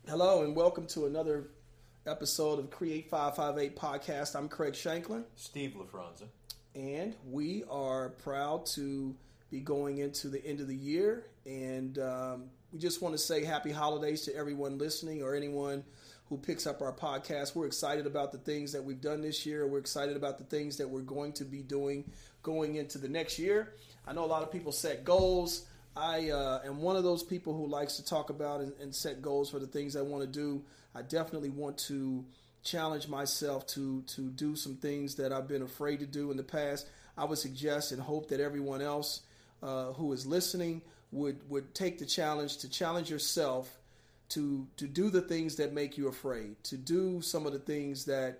Hello and welcome to another episode of Create 558 Podcast. I'm Craig Shanklin. Steve LaFranza. And we are proud to be going into the end of the year. And we just want to say happy holidays to everyone listening or anyone who picks up our podcast. We're excited about the things that we've done this year. We're excited about the things that we're going to be doing going into the next year. I know a lot of people set goals. I am one of those people who likes to talk about and set goals for the things I want to do. I definitely want to challenge myself to do some things that I've been afraid to do in the past. I would suggest and hope that everyone else who is listening would take the challenge to challenge yourself to do the things that make you afraid, to do some of the things that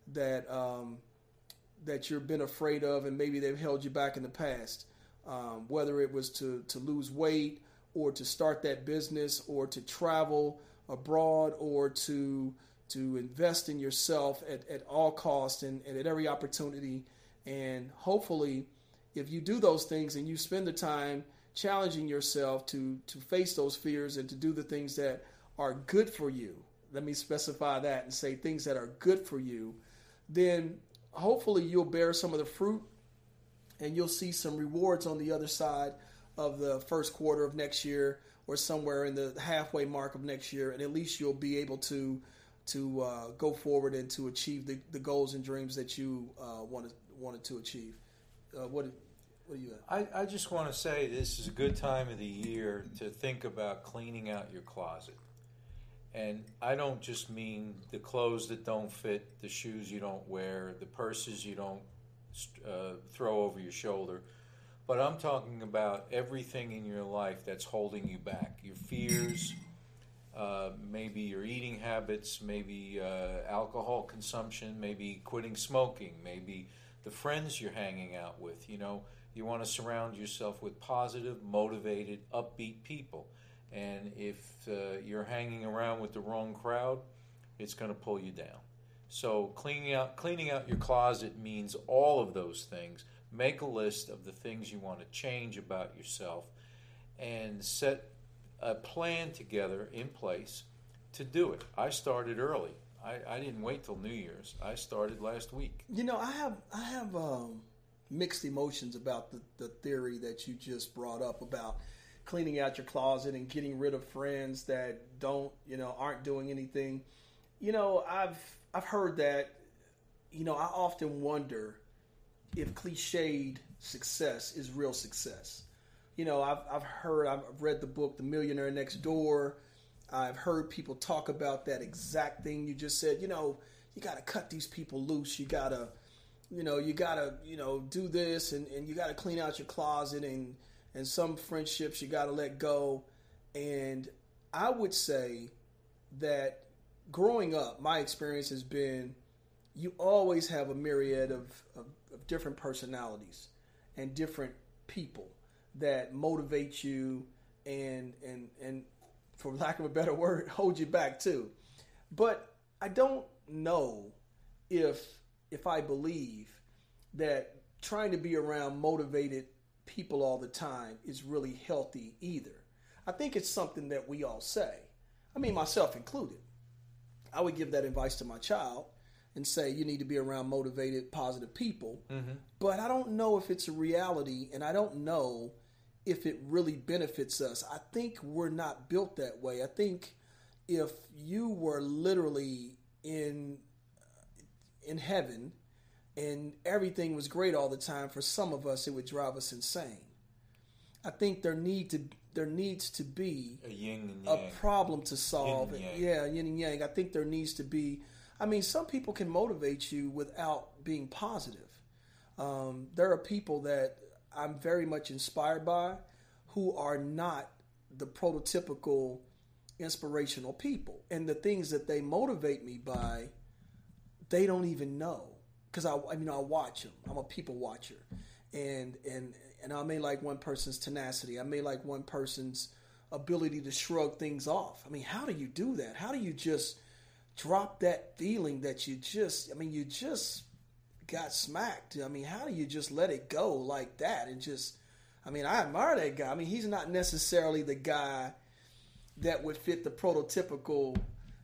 you've been afraid of and maybe they've held you back in the past. Whether it was to lose weight or to start that business or to travel abroad or to invest in yourself at all costs and at every opportunity. And hopefully, if you do those things and you spend the time challenging yourself to face those fears and to do the things that are good for you, let me specify that and say things that are good for you, then hopefully you'll bear some of the fruit and you'll see some rewards on the other side of the first quarter of next year or somewhere in the halfway mark of next year. And at least you'll be able to go forward and to achieve the goals and dreams that you wanted to achieve. What do you have? I just want to say this is a good time of the year to think about cleaning out your closet. And I don't just mean the clothes that don't fit, the shoes you don't wear, the purses you don't throw over your shoulder, but I'm talking about everything in your life that's holding you back. Your fears, maybe your eating habits, maybe alcohol consumption, maybe quitting smoking, maybe the friends you're hanging out with. You know, you want to surround yourself with positive, motivated, upbeat people. And if you're hanging around with the wrong crowd, it's going to pull you down. So cleaning out your closet means all of those things. Make a list of the things you want to change about yourself and set a plan together in place to do it. I started early. I didn't wait till New Year's. I started last week. You know, I have mixed emotions about the theory that you just brought up about cleaning out your closet and getting rid of friends that aren't doing anything. You know, I've heard that. You know, I often wonder if cliched success is real success. You know, I've read the book The Millionaire Next Door. I've heard people talk about that exact thing you just said. You know, you got to cut these people loose. You got to do this and you got to clean out your closet and some friendships you got to let go. And I would say that growing up, my experience has been you always have a myriad of different personalities and different people that motivate you and for lack of a better word, hold you back too. But I don't know if I believe that trying to be around motivated people all the time is really healthy either. I think it's something that we all say. I mean, myself included. I would give that advice to my child and say you need to be around motivated, positive people. Mm-hmm. But I don't know if it's a reality, and I don't know if it really benefits us. I think we're not built that way. I think if you were literally in heaven and everything was great all the time, for some of us it would drive us insane. I think there needs to be a yin and yang. A problem to solve. Yin and yang. Yeah, yin and yang. I think there needs to be. I mean, some people can motivate you without being positive. There are people that I'm very much inspired by who are not the prototypical inspirational people. And the things that they motivate me by, they don't even know. Because I watch them. I'm a people watcher. And I may like one person's tenacity. I may like one person's ability to shrug things off. I mean, how do you do that? How do you just drop that feeling that you just got smacked? I mean, how do you just let it go like that and just, I admire that guy. I mean, he's not necessarily the guy that would fit the prototypical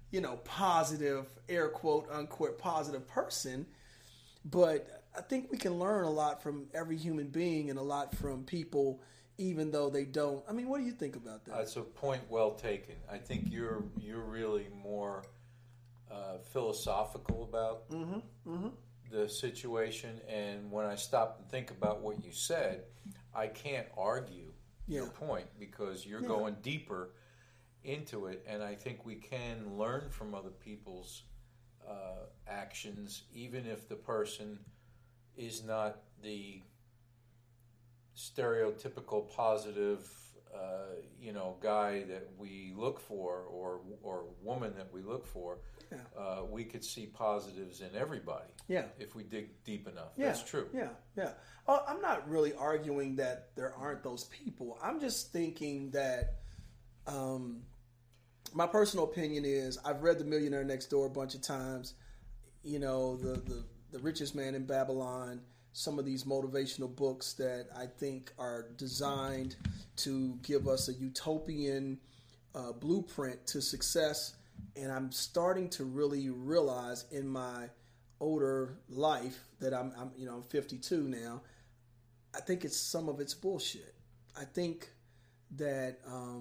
positive, air quote, unquote, positive person. But I think we can learn a lot from every human being and a lot from people, even though they don't. I mean, what do you think about that? That's a point well taken. I think you're really more philosophical about the situation. And when I stop and think about what you said, I can't argue your point because you're going deeper into it. And I think we can learn from other people's actions, even if the person is not the stereotypical positive, guy that we look for or woman that we look for. Yeah. We could see positives in everybody. Yeah. If we dig deep enough. Yeah. That's true. Yeah. Yeah. I'm not really arguing that there aren't those people. I'm just thinking that. My personal opinion is I've read The Millionaire Next Door a bunch of times. The Richest Man in Babylon, some of these motivational books that I think are designed to give us a utopian blueprint to success. And I'm starting to really realize in my older life that I'm 52 now. I think some of it's bullshit. I think that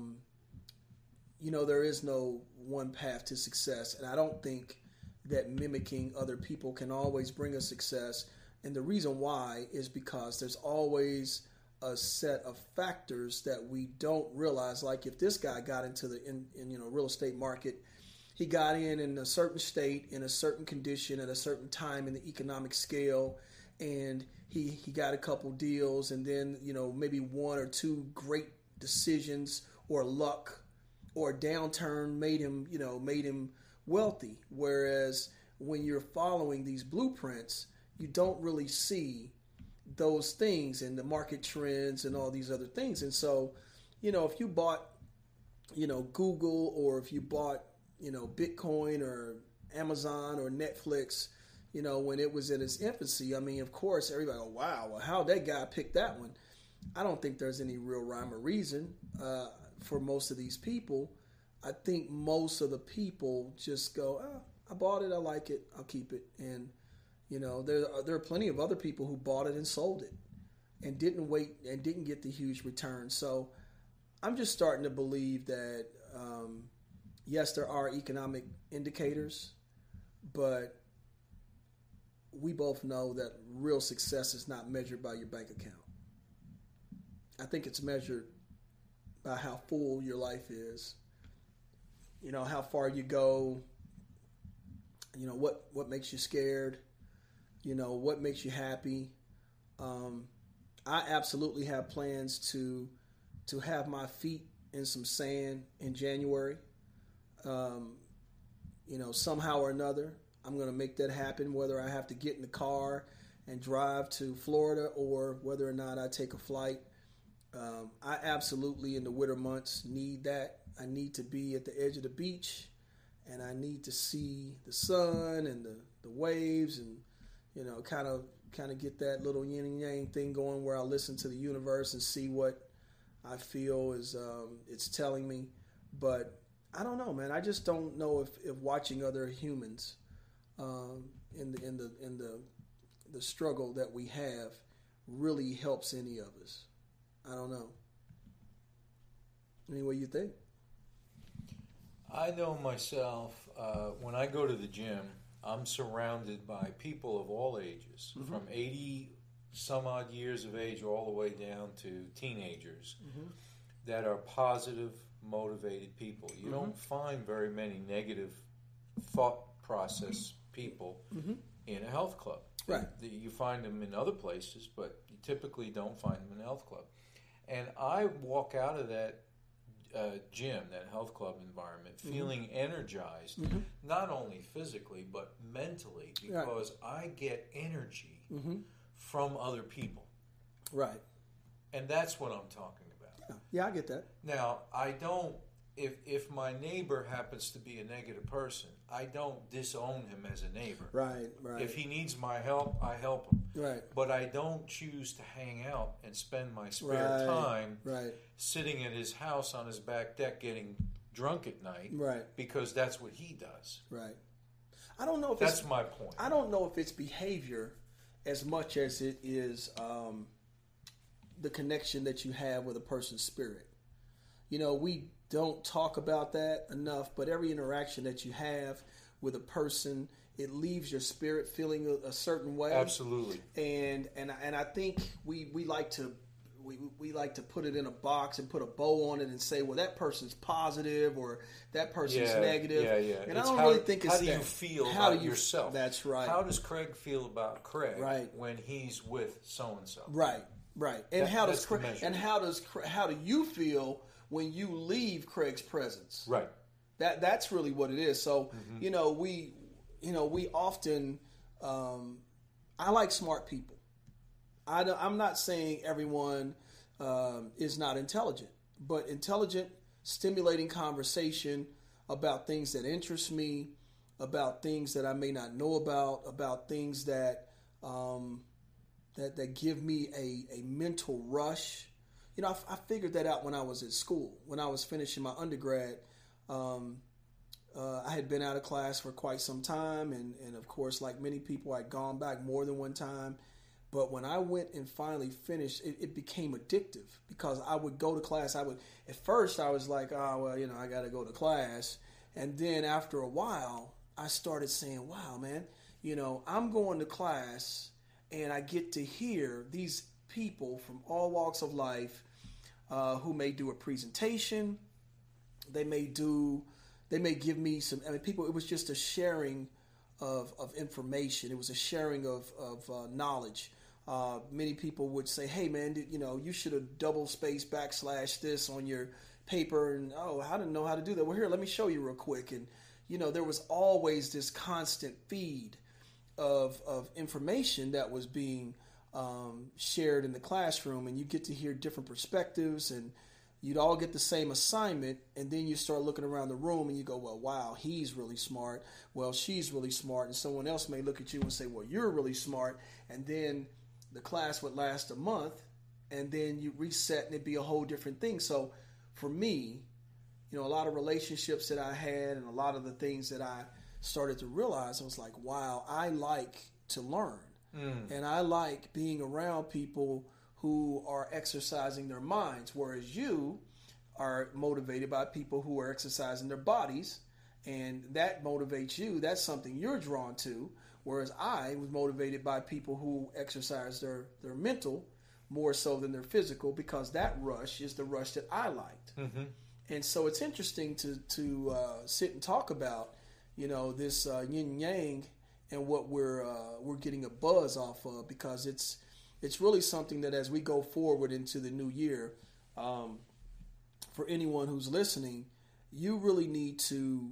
there is no one path to success. And I don't think that mimicking other people can always bring us success. And the reason why is because there's always a set of factors that we don't realize. Like if this guy got into the real estate market, he got in a certain state, in a certain condition, at a certain time in the economic scale, and he got a couple deals, and then maybe one or two great decisions or luck or a downturn made him wealthy. Whereas when you're following these blueprints, you don't really see those things and the market trends and all these other things. And so, if you bought, Google, or if you bought, Bitcoin or Amazon or Netflix, when it was in its infancy, I mean, of course, everybody, oh, wow, well, how'd that guy pick that one? I don't think there's any real rhyme or reason for most of these people. I think most of the people just go, oh, I bought it, I like it, I'll keep it. And, there are plenty of other people who bought it and sold it and didn't wait and didn't get the huge return. So I'm just starting to believe that, yes, there are economic indicators, but we both know that real success is not measured by your bank account. I think it's measured by how full your life is, how far you go, what makes you scared, what makes you happy. I absolutely have plans to have my feet in some sand in January. Somehow or another, I'm going to make that happen, whether I have to get in the car and drive to Florida or whether or not I take a flight. I absolutely, in the winter months, need that. I need to be at the edge of the beach, and I need to see the sun and the waves, and kind of get that little yin and yang thing going where I listen to the universe and see what I feel is it's telling me. But I don't know, man. I just don't know if watching other humans in the struggle that we have really helps any of us. I don't know. I mean, what do you think? I know myself, when I go to the gym, I'm surrounded by people of all ages, from 80 some odd years of age all the way down to teenagers that are positive, motivated people. You don't find very many negative thought process people in a health club. Right. You find them in other places, but you typically don't find them in a health club. And I walk out of that gym, that health club environment, feeling energized, not only physically, but mentally, because I get energy from other people. Right. And that's what I'm talking about. Yeah, I get that. Now, I don't, if my neighbor happens to be a negative person, I don't disown him as a neighbor. Right. If he needs my help, I help him. Right. But I don't choose to hang out and spend my spare time sitting at his house on his back deck getting drunk at night, Right. because that's what he does. Right. I don't know if That's my point. I don't know if it's behavior as much as it is the connection that you have with a person's spirit. You know, we don't talk about that enough, but every interaction that you have with a person, it leaves your spirit feeling a certain way. Absolutely. And I think we like to we like to put it in a box and put a bow on it and say, well, that person's positive or that person's negative. Yeah. And It's I don't really think it's how do that. you feel How about do you, yourself? That's right. How does Craig feel about Craig Right. when he's with so and so? Right. And That's the measure. how do you feel when you leave Craig's presence? Right. That's really what it is. So we often I like smart people. I'm not saying everyone is not intelligent, but intelligent, stimulating conversation about things that interest me, about things that I may not know about things that that give me a mental rush. You know, I figured that out when I was at school. When I was finishing my undergrad, I had been out of class for quite some time, and of course, like many people, I'd gone back more than one time. But when I went and finally finished, it became addictive because I would go to class. At first I was like, oh, well, you know, I got to go to class. And then after a while, I started saying, wow, man, you know, I'm going to class and I get to hear these people from all walks of life who may do a presentation. They may give me some, it was just a sharing of information. It was a sharing of knowledge. Many people would say, hey man, you know, you should have double space / this on your paper. And, oh, I didn't know how to do that. Well, here, let me show you real quick. And, you know, there was always this constant feed of information that was being shared in the classroom. And you get to hear different perspectives, and you'd all get the same assignment, and then you start looking around the room and you go, well, wow, he's really smart. Well, she's really smart. And someone else may look at you and say, well, you're really smart. And then the class would last a month, and then you reset and it'd be a whole different thing. So for me, you know, a lot of relationships that I had and a lot of the things that I started to realize, I was like, wow, I like to learn. And I like being around people who are exercising their minds, whereas you are motivated by people who are exercising their bodies, and that motivates you. That's something you're drawn to, whereas I was motivated by people who exercise their mental more so than their physical, because that rush is the rush that I liked. And so it's interesting to sit and talk about, you know, this yin yang and what we're getting a buzz off of, because it's really something that as we go forward into the new year, for anyone who's listening, you really need to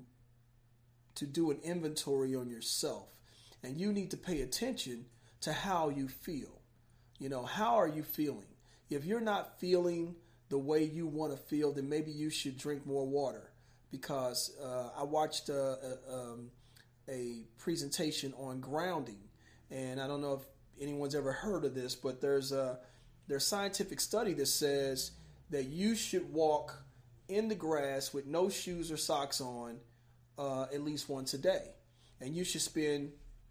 do an inventory on yourself, and you need to pay attention to how you feel. You know, how are you feeling? If you're not feeling the way you want to feel, then maybe you should drink more water, because I watched a presentation on grounding, and I don't know if anyone's ever heard of this, but there's scientific study that says that you should walk in the grass with no shoes or socks on at least once a day, and you should spend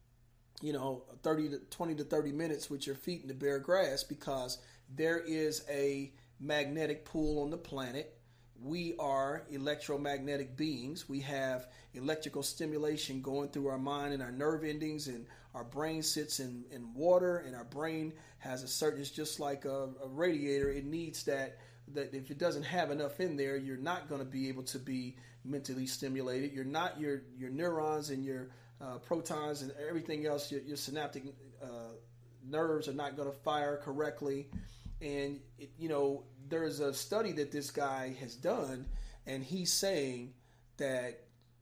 20 to 30 minutes with your feet in the bare grass, because there is a magnetic pull on the planet. We are electromagnetic beings. We have electrical stimulation going through our mind and our nerve endings, and our brain sits in water, and our brain has a certain, it's just like a radiator. It needs that if it doesn't have enough in there, you're not going to be able to be mentally stimulated. You're not, your neurons and your protons and everything else, your synaptic nerves are not going to fire correctly. And, there's a study that this guy has done, and he's saying that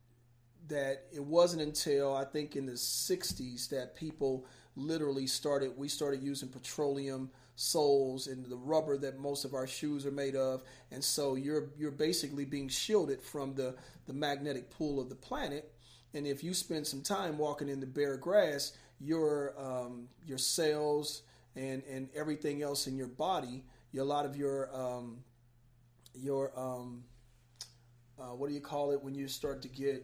it wasn't until, I think, in the 60s that people literally started using petroleum soles and the rubber that most of our shoes are made of. And so you're basically being shielded from the magnetic pull of the planet. And if you spend some time walking in the bare grass, your cells and everything else in your body, a lot of your what do you call it when you start to get,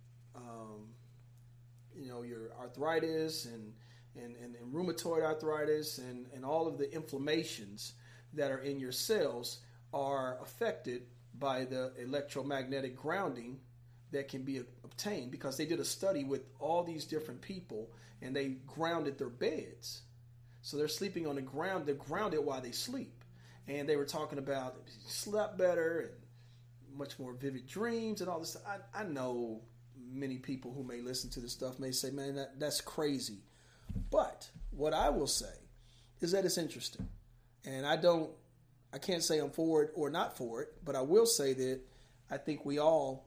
your arthritis and rheumatoid arthritis and all of the inflammations that are in your cells are affected by the electromagnetic grounding that can be obtained, because they did a study with all these different people and they grounded their beds. So they're sleeping on the ground. They're grounded while they sleep. And they were talking about slept better and much more vivid dreams and all this. I know many people who may listen to this stuff may say, man, that's crazy. But what I will say is that it's interesting. And I can't say I'm for it or not for it, but I will say that I think we all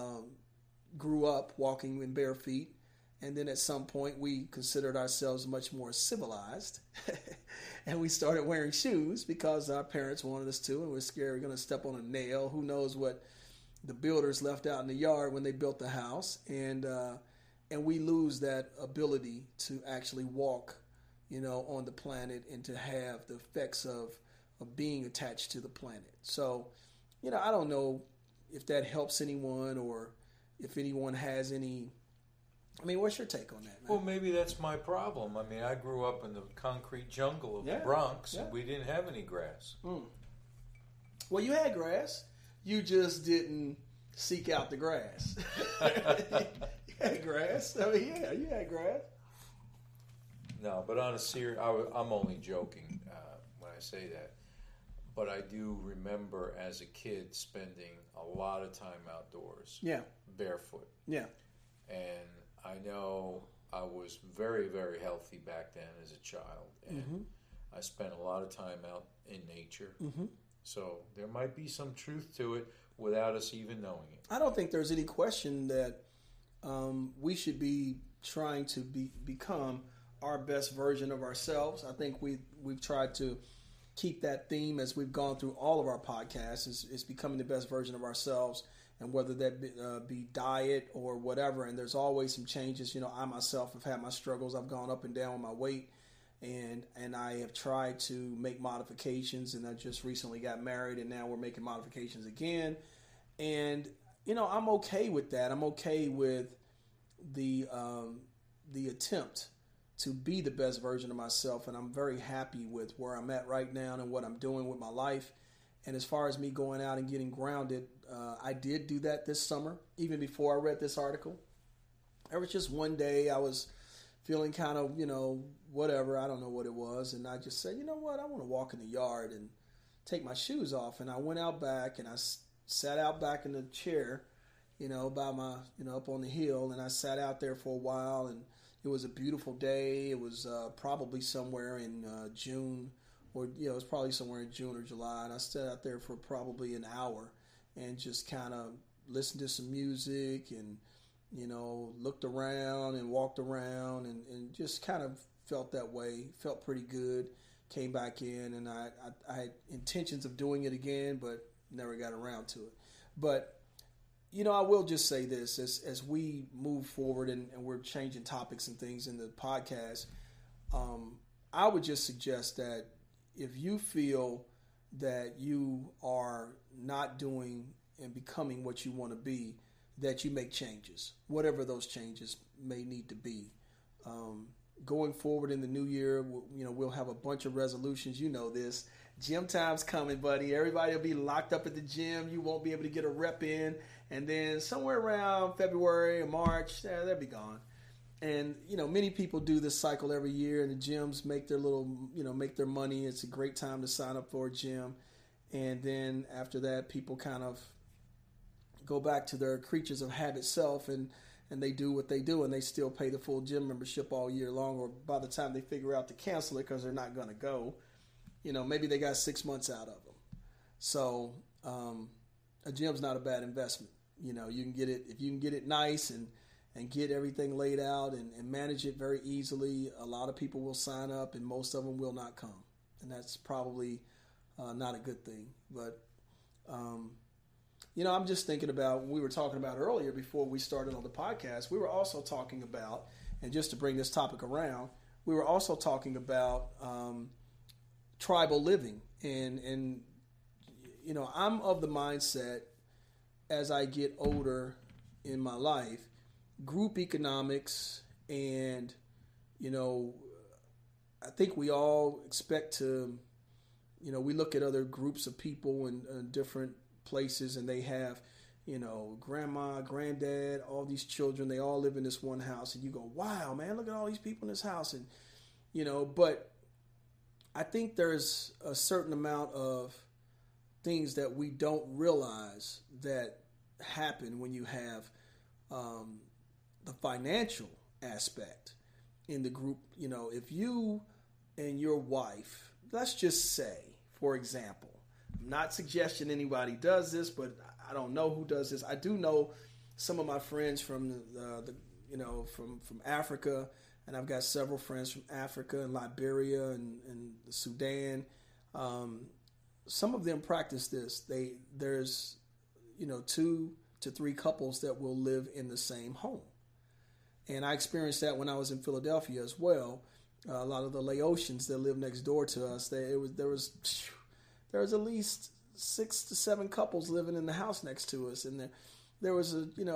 grew up walking in bare feet, and then at some point we considered ourselves much more civilized, and we started wearing shoes because our parents wanted us to, and we're scared we're going to step on a nail. Who knows what the builders left out in the yard when they built the house, and we lose that ability to actually walk, on the planet and to have the effects of being attached to the planet. So, I don't know if that helps anyone or if anyone has any. I mean, what's your take on that, man? Well, maybe that's my problem. I mean, I grew up in the concrete jungle of the Bronx, and we didn't have any grass. Well, you had grass. You just didn't seek out the grass. You had grass. I mean, yeah, you had grass. No, but on a serious, I'm only joking when I say that. But I do remember as a kid spending a lot of time outdoors. Yeah. Barefoot. Yeah. And I know I was very, very healthy back then as a child. And I spent a lot of time out in nature. So there might be some truth to it without us even knowing it. I don't think there's any question that we should be trying to become our best version of ourselves. I think we've tried to keep that theme as we've gone through all of our podcasts is becoming the best version of ourselves, and whether that be diet or whatever. And there's always some changes. I myself have had my struggles. I've gone up and down with my weight, and I have tried to make modifications, and I just recently got married, and now we're making modifications again. And I'm okay with that. I'm okay with the attempt to be the best version of myself, and I'm very happy with where I'm at right now and what I'm doing with my life. And as far as me going out and getting grounded, I did do that this summer, even before I read this article. There was just one day I was feeling kind of, whatever, I don't know what it was, and I just said, you know what, I want to walk in the yard and take my shoes off. And I went out back and I sat out back in the chair, by my, up on the hill, and I sat out there for a while, and it was a beautiful day. It was probably somewhere in June, or it was probably somewhere in June or July. And I sat out there for probably an hour and just kind of listened to some music and looked around and walked around and just kind of felt that way. Felt pretty good. Came back in, and I had intentions of doing it again, but never got around to it. But I will just say this, as we move forward and we're changing topics and things in the podcast, I would just suggest that if you feel that you are not doing and becoming what you want to be, that you make changes, whatever those changes may need to be. Going forward in the new year, we'll have a bunch of resolutions. You know this. Gym time's coming, buddy. Everybody will be locked up at the gym. You won't be able to get a rep in. And then somewhere around February or March, they'll be gone. And, many people do this cycle every year, and the gyms make their make their money. It's a great time to sign up for a gym. And then after that, people kind of go back to their creatures of habit self, and they do what they do, and they still pay the full gym membership all year long, or by the time they figure out to cancel it because they're not going to go, maybe they got 6 months out of them. So a gym's not a bad investment. You can get it, if you can get it nice and get everything laid out and manage it very easily, a lot of people will sign up and most of them will not come. And that's probably not a good thing. But, I'm just thinking about, we were talking about earlier before we started on the podcast, we were also talking about, and just to bring this topic around, we were also talking about tribal living. And I'm of the mindset as I get older in my life, group economics and, you know, I think we all expect to, you know, we look at other groups of people in different places and they have, you know, grandma, granddad, all these children, they all live in this one house. And you go, wow, man, look at all these people in this house. And, you know, but I think there's a certain amount of things that we don't realize that happen when you have the financial aspect in the group. You know, if you and your wife, let's just say, for example, I'm not suggesting anybody does this, but I don't know who does this. I do know some of my friends from from Africa, and I've got several friends from Africa and Liberia and Sudan. Some of them practice this. There's 2 to 3 couples that will live in the same home, and I experienced that when I was in Philadelphia as well. A lot of the Laotians that live next door to us, there was at least 6 to 7 couples living in the house next to us, and there was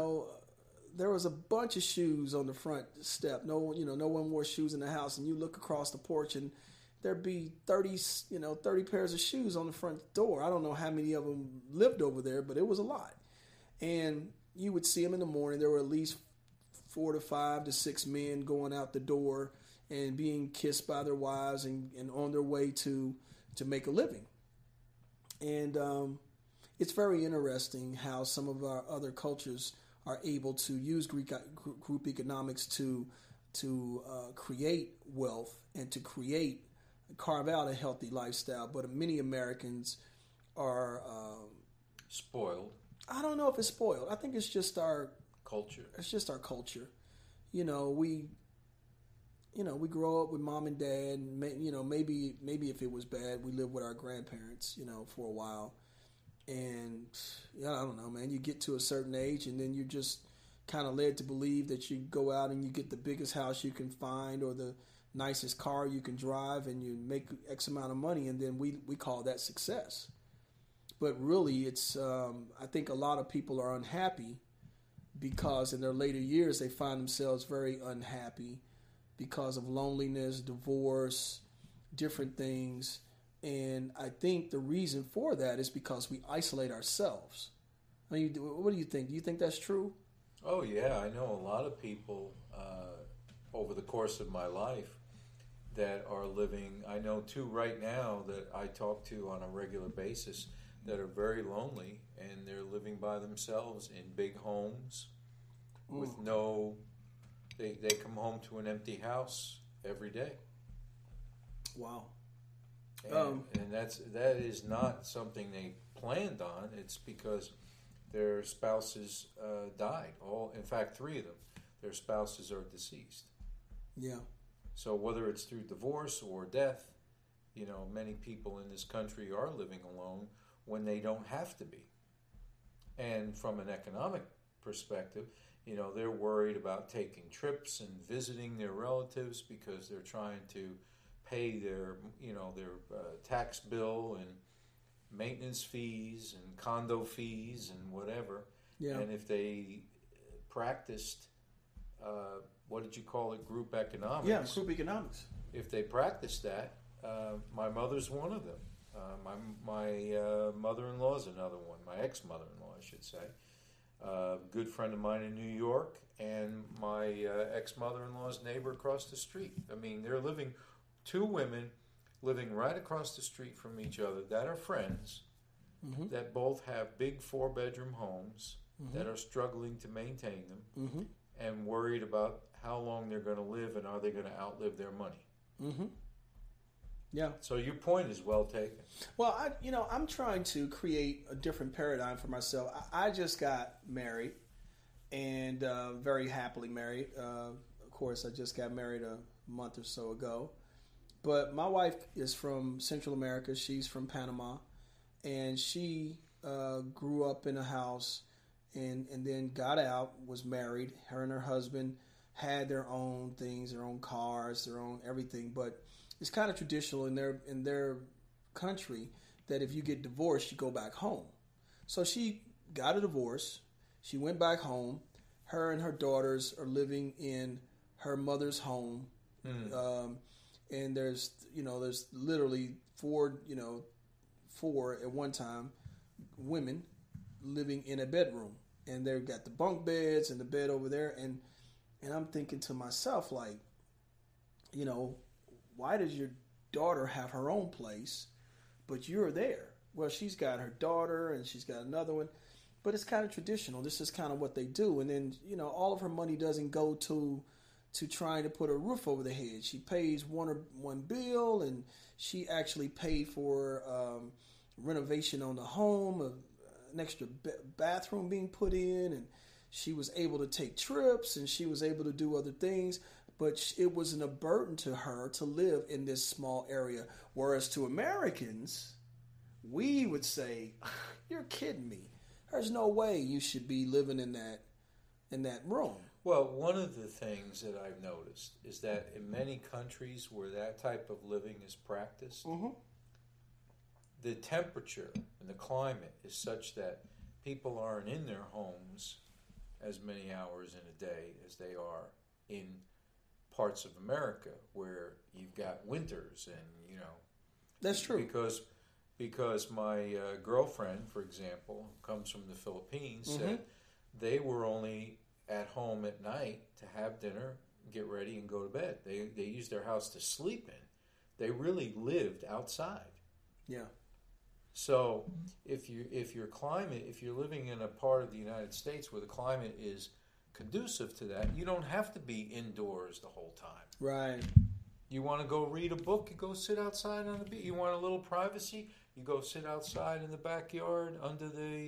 a bunch of shoes on the front step. No one wore shoes in the house, and you look across the porch and there'd be 30 pairs of shoes on the front door. I don't know how many of them lived over there, but it was a lot. And you would see them in the morning. There were at least 4 to 5 to 6 men going out the door and being kissed by their wives and on their way to make a living. And it's very interesting how some of our other cultures are able to use group economics to create wealth and to carve out a healthy lifestyle. But many Americans are spoiled. I don't know if it's spoiled. I think it's just our culture. It's just our culture. We grow up with mom and dad. And maybe if it was bad, we lived with our grandparents, for a while. And I don't know, man. You get to a certain age, and then you're just kind of led to believe that you go out and you get the biggest house you can find or the nicest car you can drive, and you make X amount of money, and then we call that success. But really, it's I think a lot of people are unhappy because in their later years they find themselves very unhappy because of loneliness, divorce, different things. And I think the reason for that is because we isolate ourselves. I mean, what do you think? Do you think that's true? Oh, yeah. I know a lot of people over the course of my life that are living. I know 2 right now that I talk to on a regular basis that are very lonely, and they're living by themselves in big homes with they come home to an empty house every day. Wow. And that is not something they planned on. It's because their spouses died. In fact, 3 of them, their spouses are deceased. Yeah. So whether it's through divorce or death, many people in this country are living alone when they don't have to be. And from an economic perspective, they're worried about taking trips and visiting their relatives because they're trying to pay their tax bill and maintenance fees and condo fees and whatever. Yeah. And if they practiced, what did you call it, group economics? Yeah, group economics. If they practiced that, my mother's one of them. My mother-in-law is another one. My ex-mother-in-law, I should say. Good friend of mine in New York, and my ex-mother-in-law's neighbor across the street. I mean, they're living, 2 women living right across the street from each other that are friends, that both have big 4-bedroom homes, that are struggling to maintain them, and worried about how long they're going to live and are they going to outlive their money. Yeah. So your point is well taken. Well, I'm trying to create a different paradigm for myself. I just got married, and very happily married. Of course, I just got married a month or so ago. But my wife is from Central America. She's from Panama, and she grew up in a house, and then got out, was married. Her and her husband had their own things, their own cars, their own everything, but it's kind of traditional in their country that if you get divorced, you go back home. So she got a divorce. She went back home. Her and her daughters are living in her mother's home. And there's literally four at one time women living in a bedroom, and they've got the bunk beds and the bed over there, and I'm thinking to myself, like, why does your daughter have her own place, but you're there? Well, she's got her daughter and she's got another one, but it's kind of traditional. This is kind of what they do, and then all of her money doesn't go to trying to put a roof over the head. She pays one bill, and she actually paid for renovation on the home, an extra bathroom being put in, and she was able to take trips, and she was able to do other things, but it wasn't a burden to her to live in this small area. Whereas to Americans, we would say, you're kidding me. There's no way you should be living in that room. Well, one of the things that I've noticed is that in many countries where that type of living is practiced, the temperature and the climate is such that people aren't in their homes as many hours in a day as they are in parts of America where you've got winters and, That's true. Because my girlfriend, for example, who comes from the Philippines, said they were only at home at night to have dinner, get ready, and go to bed. They used their house to sleep in. They really lived outside. Yeah. So if you're living in a part of the United States where the climate is conducive to that, you don't have to be indoors the whole time. Right. You want to go read a book, you go sit outside on the beach. You want a little privacy, you go sit outside in the backyard under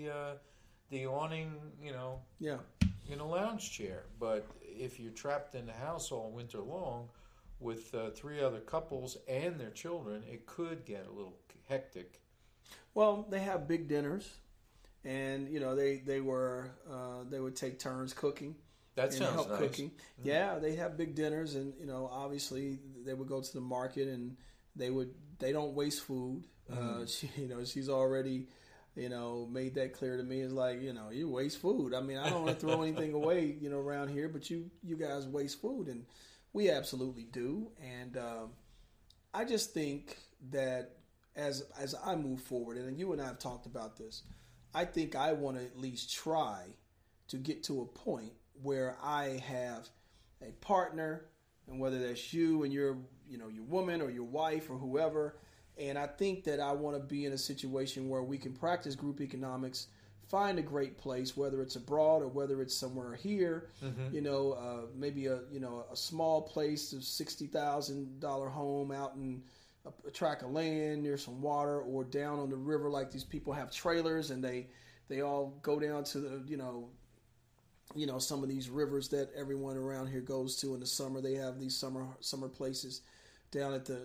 the awning, Yeah. in a lounge chair. But if you're trapped in the house all winter long with 3 other couples and their children, it could get a little hectic. Well, they have big dinners, and they would take turns cooking. That sounds help nice. Cooking. Mm-hmm. Yeah, they have big dinners, and obviously they would go to the market, and they don't waste food. She's already made that clear to me. It's like, you waste food. I mean, I don't want to throw anything away, around here, but you guys waste food, and we absolutely do. And I just think that as I move forward, and you and I have talked about this, I think I want to at least try to get to a point where I have a partner, and whether that's you and your woman or your wife or whoever. And I think that I want to be in a situation where we can practice group economics, find a great place, whether it's abroad or whether it's somewhere here. Maybe a small place, a $60,000 home out in a tract of land near some water, or down on the river, like these people have trailers and they all go down to the some of these rivers that everyone around here goes to in the summer. They have these summer places down at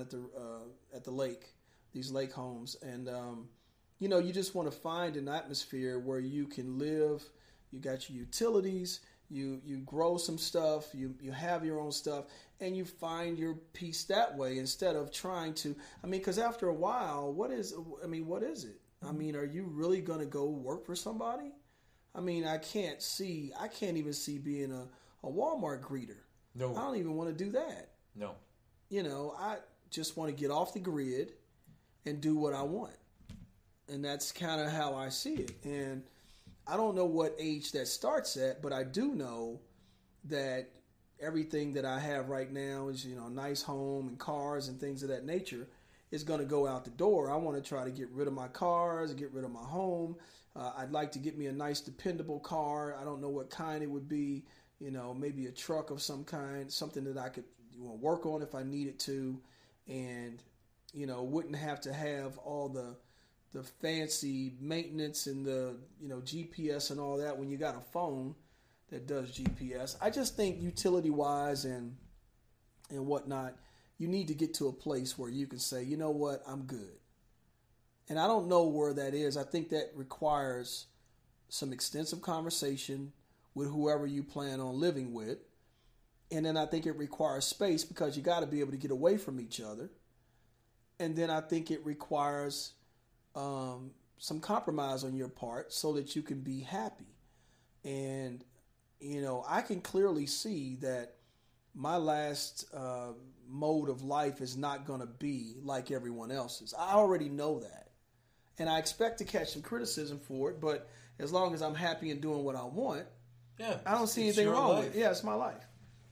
the lake, these lake homes, and you just want to find an atmosphere where you can live. You got your utilities, you grow some stuff, you have your own stuff, and you find your peace that way instead of trying to. I mean, because after a while, what is it? I mean, are you really going to go work for somebody? I mean, I can't even see being a Walmart greeter. No. I don't even want to do that. No. I just want to get off the grid and do what I want. And that's kind of how I see it. And I don't know what age that starts at, but I do know that everything that I have right now is, a nice home and cars and things of that nature is going to go out the door. I want to try to get rid of my cars, get rid of my home. I'd like to get me a nice, dependable car. I don't know what kind it would be. Maybe a truck of some kind, something that I could work on if I needed to, and wouldn't have to have all the fancy maintenance and the GPS and all that when you got a phone that does GPS. I just think utility wise and whatnot, you need to get to a place where you can say, you know what, I'm good. And I don't know where that is. I think that requires some extensive conversation with whoever you plan on living with. And then I think it requires space, because you got to be able to get away from each other. And then I think it requires some compromise on your part so that you can be happy. And I can clearly see that my last mode of life is not going to be like everyone else's. I already know that. And I expect to catch some criticism for it, but as long as I'm happy and doing what I want, I don't see anything wrong with it. Yeah, it's my life.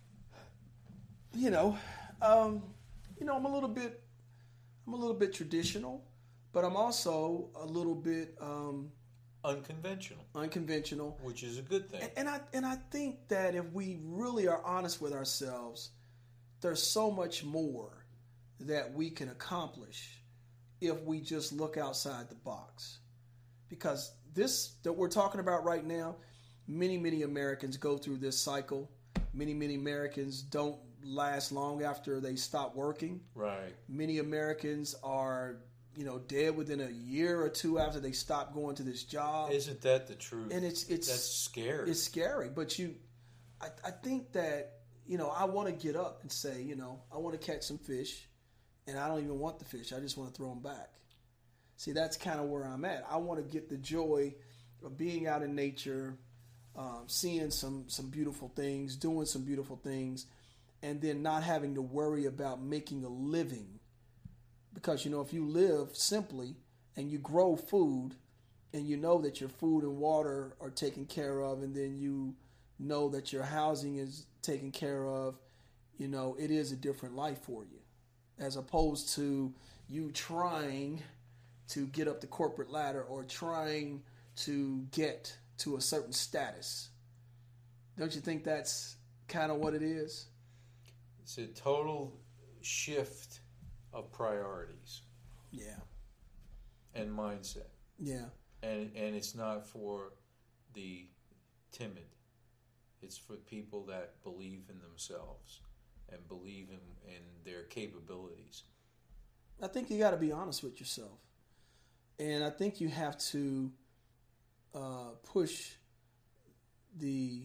I'm a little bit traditional, but I'm also a little bit unconventional, which is a good thing. And I think that if we really are honest with ourselves, there's so much more that we can accomplish if we just look outside the box. Because this that we're talking about right now, many Americans go through this cycle. Many Americans don't last long after they stop working. Right. Many Americans are, dead within a year or two after they stop going to this job. Isn't that the truth? And it's that's scary. It's scary, but I think that I want to get up and say, I want to catch some fish, and I don't even want the fish. I just want to throw them back. See, that's kind of where I'm at. I want to get the joy of being out in nature, seeing some beautiful things, doing some beautiful things, and then not having to worry about making a living. Because, if you live simply and you grow food and you know that your food and water are taken care of, and then you know that your housing is taken care of, it is a different life for you. As opposed to you trying to get up the corporate ladder or trying to get to a certain status. Don't you think that's kind of what it is? It's a total shift of priorities. Yeah. And mindset. Yeah. And it's not for the timid. It's for people that believe in themselves and believe in their capabilities. I think you got to be honest with yourself. And I think you have to push the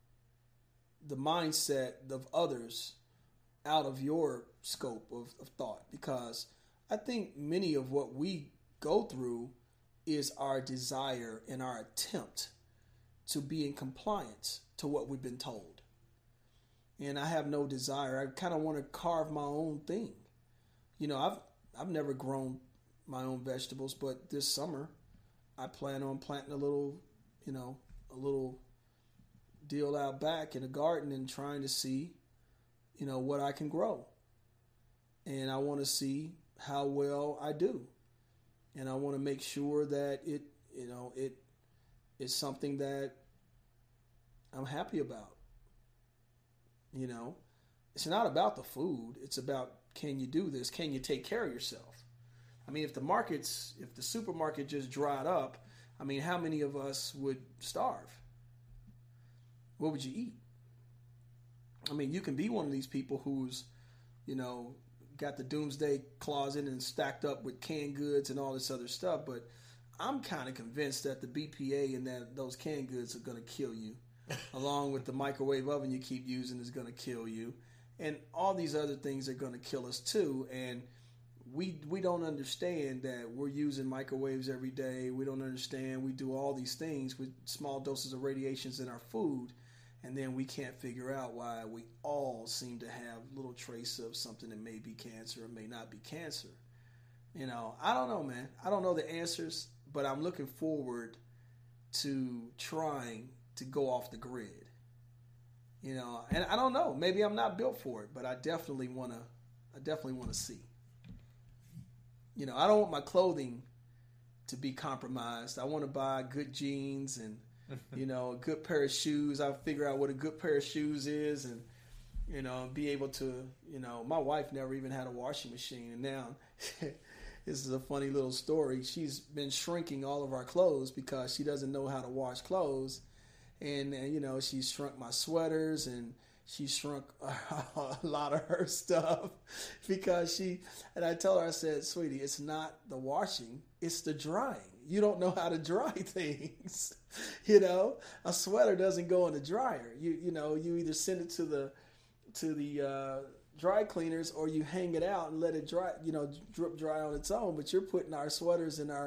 mindset of others out of your scope of thought, because I think many of what we go through is our desire and our attempt to be in compliance to what we've been told. And I have no desire. I kind of want to carve my own thing. I've never grown my own vegetables, but this summer I plan on planting a little deal out back in a garden and trying to see, what I can grow. And I want to see how well I do. And I want to make sure that it is something that I'm happy about. It's not about the food. It's about, can you do this? Can you take care of yourself? I mean, if the supermarket just dried up, I mean, how many of us would starve? What would you eat? I mean, you can be one of these people who's, got the doomsday closet and stacked up with canned goods and all this other stuff, but I'm kind of convinced that the BPA and those canned goods are going to kill you, along with the microwave oven you keep using is going to kill you, and all these other things are going to kill us too. And we don't understand that we're using microwaves every day. We don't understand we do all these things with small doses of radiations in our food, and then we can't figure out why we all seem to have little trace of something that may be cancer or may not be cancer. I don't know, man. I don't know the answers, but I'm looking forward to trying to go off the grid. And I don't know. Maybe I'm not built for it, but I definitely want to see. I don't want my clothing to be compromised. I want to buy good jeans and a good pair of shoes. I'll figure out what a good pair of shoes is, and be able to, my wife never even had a washing machine, and now this is a funny little story. She's been shrinking all of our clothes because she doesn't know how to wash clothes, and she's shrunk my sweaters, and she shrunk a lot of her stuff because and I told her, I said, sweetie, it's not the washing, it's the drying. You don't know how to dry things. A sweater doesn't go in the dryer. You either send it to the dry cleaners or you hang it out and let it dry, drip dry on its own. But you're putting our sweaters and our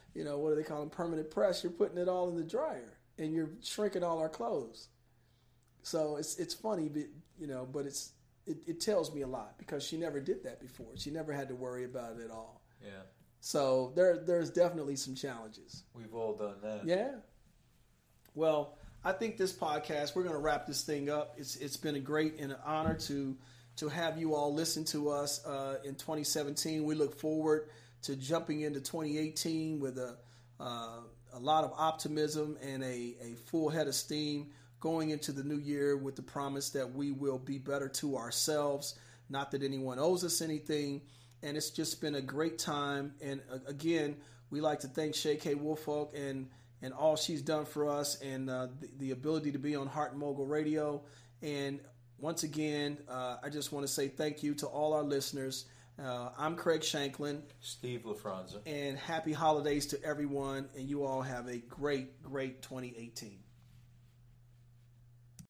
what do they call them? Permanent press. You're putting it all in the dryer and you're shrinking all our clothes. So it's funny, but it tells me a lot because she never did that before. She never had to worry about it at all. Yeah. So there's definitely some challenges. We've all done that. Yeah. Well, I think this podcast, we're going to wrap this thing up. It's been a great and an honor to have you all listen to us in 2017. We look forward to jumping into 2018 with a lot of optimism and a full head of steam, going into the new year with the promise that we will be better to ourselves, not that anyone owes us anything. And it's just been a great time. And again, we like to thank Shay K. Woolfolk and all she's done for us and the ability to be on Heart and Mogul Radio. And once again, I just want to say thank you to all our listeners. I'm Craig Shanklin. Steve LaFranza. And happy holidays to everyone. And you all have a great, great 2018.